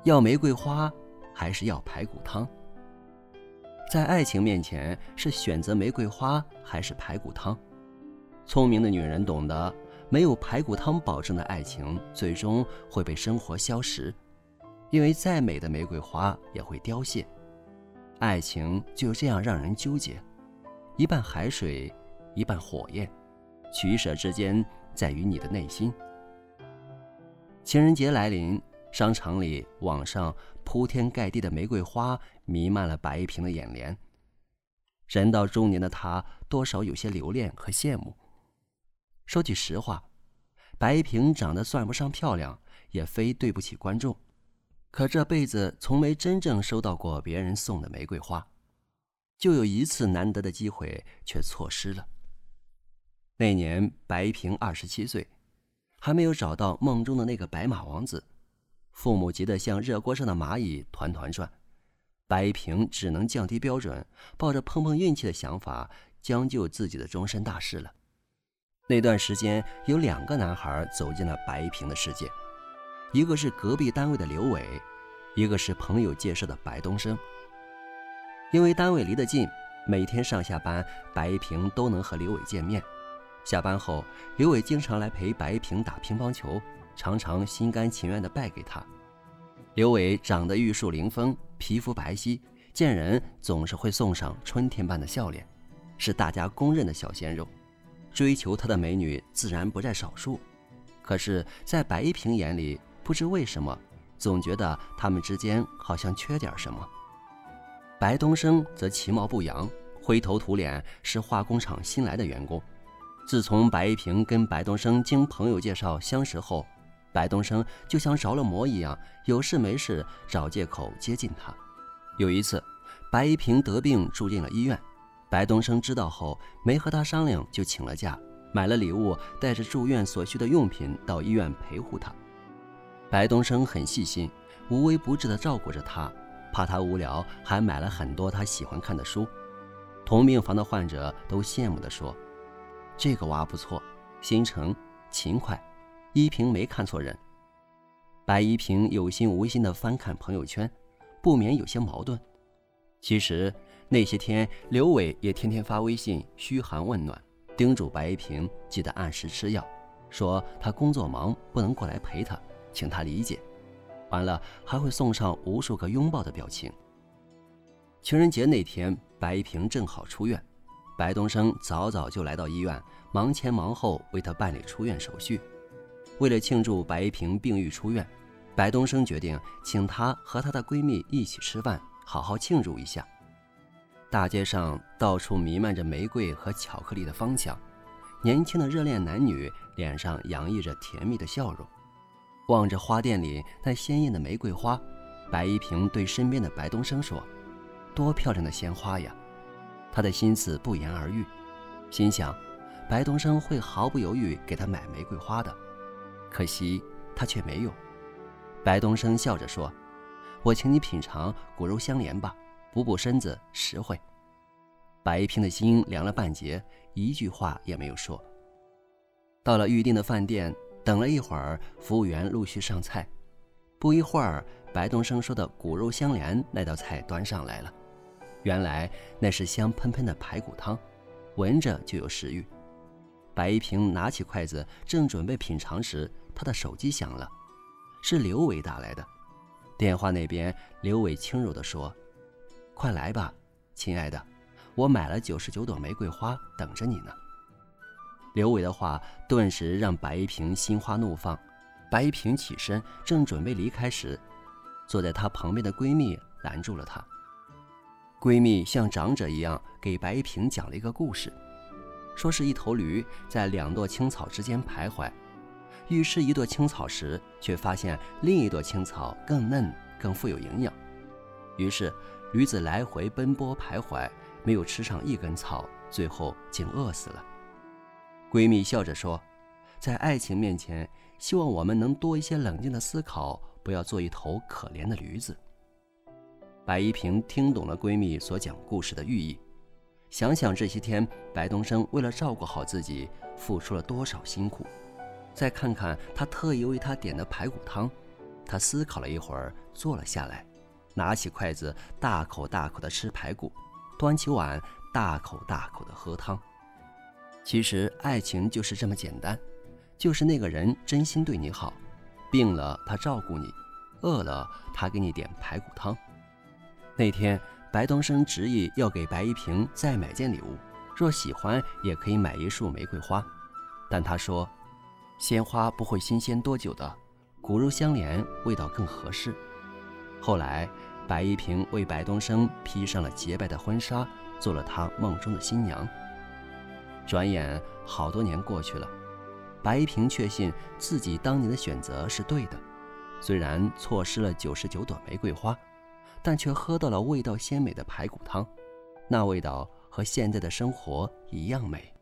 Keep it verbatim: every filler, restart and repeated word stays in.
要玫瑰花还是要排骨汤？在爱情面前，是选择玫瑰花还是排骨汤？聪明的女人懂得，没有排骨汤保证的爱情，最终会被生活消蚀。因为再美的玫瑰花也会凋谢。爱情就这样让人纠结，一半海水，一半火焰，取舍之间在于你的内心。情人节来临，商场里、网上铺天盖地的玫瑰花弥漫了白一平的眼帘。人到中年的他，多少有些留恋和羡慕。说句实话，白一平长得算不上漂亮，也非对不起观众，可这辈子从没真正收到过别人送的玫瑰花，就有一次难得的机会却错失了。那年白一平二十七岁，还没有找到梦中的那个白马王子，父母急得像热锅上的蚂蚁团团转，白一平只能降低标准，抱着碰碰运气的想法，将就自己的终身大事了。那段时间有两个男孩走进了白一平的世界，一个是隔壁单位的刘伟，一个是朋友介绍的白东升。因为单位离得近，每天上下班白一平都能和刘伟见面。下班后，刘伟经常来陪白一平打乒乓球，常常心甘情愿地败给他。刘伟长得玉树临风，皮肤白皙，见人总是会送上春天般的笑脸，是大家公认的小鲜肉。追求他的美女自然不在少数，可是在白一平眼里，不知为什么总觉得他们之间好像缺点什么。白东升则其貌不扬，灰头土脸，是化工厂新来的员工。自从白一平跟白东升经朋友介绍相识后，白东升就像着了魔一样，有事没事找借口接近他。有一次白一平得病住进了医院，白东升知道后没和他商量就请了假，买了礼物，带着住院所需的用品到医院陪护他。白东升很细心，无微不至地照顾着他，怕他无聊，还买了很多他喜欢看的书。同病房的患者都羡慕地说，这个娃不错，心诚勤快，一平没看错人。白一平有心无心地翻看朋友圈，不免有些矛盾。其实那些天刘伟也天天发微信嘘寒问暖，叮嘱白一平记得按时吃药，说他工作忙不能过来陪他，请他理解。完了还会送上无数个拥抱的表情。情人节那天白一平正好出院，白东升早早就来到医院，忙前忙后为他办理出院手续。为了庆祝白一平病愈出院，白东升决定请她和她的闺蜜一起吃饭，好好庆祝一下。大街上到处弥漫着玫瑰和巧克力的芳香，年轻的热恋男女脸上洋溢着甜蜜的笑容。望着花店里那鲜艳的玫瑰花，白一平对身边的白东升说，多漂亮的鲜花呀。他的心思不言而喻，心想白东升会毫不犹豫给他买玫瑰花的，可惜他却没有。白东升笑着说，我请你品尝骨肉相连吧，补补身子，实惠。白一平的心凉了半截，一句话也没有说。到了预定的饭店，等了一会儿，服务员陆续上菜。不一会儿，白东升说的骨肉相连那道菜端上来了。原来那是香喷喷的排骨汤，闻着就有食欲。白一平拿起筷子正准备品尝时，他的手机响了，是刘伟打来的。电话那边刘伟轻柔地说，快来吧亲爱的，我买了九十九朵玫瑰花等着你呢。刘伟的话顿时让白一平心花怒放。白一平起身正准备离开时，坐在她旁边的闺蜜拦住了她。闺蜜像长者一样给白一平讲了一个故事，说是一头驴在两朵青草之间徘徊，欲吃一朵青草时，却发现另一朵青草更嫩更富有营养，于是驴子来回奔波徘徊，没有吃上一根草，最后竟饿死了。闺蜜笑着说，在爱情面前，希望我们能多一些冷静的思考，不要做一头可怜的驴子。白一平听懂了闺蜜所讲故事的寓意，想想这些天白东升为了照顾好自己付出了多少辛苦，再看看他特意为他点的排骨汤， 他思考了一会儿，坐了下来，拿起筷子，大口大口地吃排骨，端起碗，大口大口地喝汤。其实爱情就是这么简单，就是那个人真心对你好，病了他照顾你，饿了他给你点排骨汤。那天白东升执意要给白一平再买件礼物，若喜欢也可以买一束玫瑰花，但他说鲜花不会新鲜多久的，骨肉相连，味道更合适。后来白一平为白东升披上了洁白的婚纱，做了他梦中的新娘。转眼好多年过去了，白一平确信自己当年的选择是对的，虽然错失了九十九朵玫瑰花，但却喝到了味道鲜美的排骨汤，那味道和现在的生活一样美。